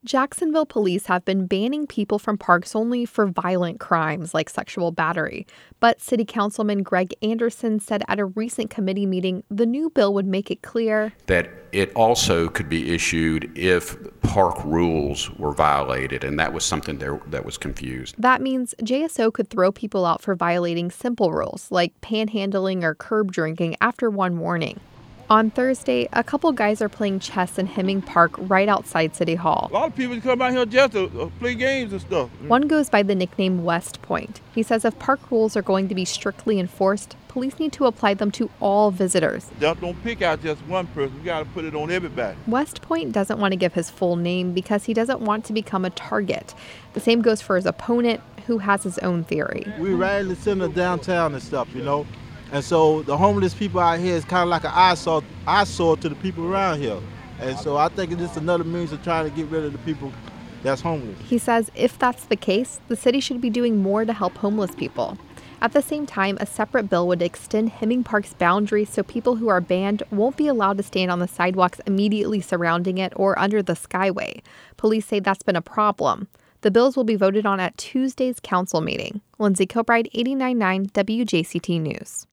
Jacksonville police have been banning people from parks only for violent crimes like sexual battery. But City Councilman Greg Anderson said at a recent committee meeting the new bill would make it clear that it also could be issued if park rules were violated, and that was something that was confused. That means JSO could throw people out for violating simple rules like panhandling or curb drinking after one warning. On Thursday, a couple guys are playing chess in Hemming Park right outside City Hall. A lot of people come out here just to play games and stuff. One goes by the nickname West Point. He says if park rules are going to be strictly enforced, police need to apply them to all visitors. Don't pick out just one person. You got to put it on everybody. West Point doesn't want to give his full name because he doesn't want to become a target. The same goes for his opponent, who has his own theory. We right in the center of downtown and stuff, you know. And so the homeless people out here is kind of like an eyesore to the people around here. And so I think it's just another means of trying to get rid of the people that's homeless. He says if that's the case, the city should be doing more to help homeless people. At the same time, a separate bill would extend Hemming Park's boundaries so people who are banned won't be allowed to stand on the sidewalks immediately surrounding it or under the Skyway. Police say that's been a problem. The bills will be voted on at Tuesday's council meeting. Lindsay Kilbride, 89.9 WJCT News.